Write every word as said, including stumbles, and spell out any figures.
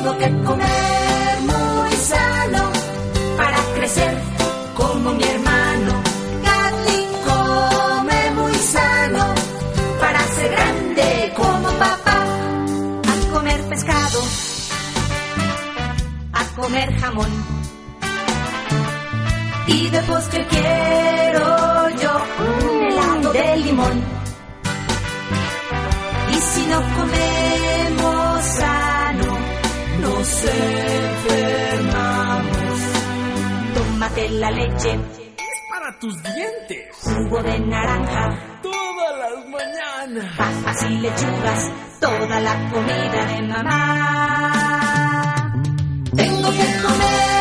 Tengo que comer muy sano para crecer como mi hermano. Gatling come muy sano para ser grande como papá. A comer pescado, a comer jamón. Y de postre quiero yo un helado de limón. Y si no comemos sano, nos enfermamos. Tómate la leche, es para tus dientes. Jugo de naranja, todas las mañanas. Papas y lechugas, toda la comida de mamá. Tengo que comer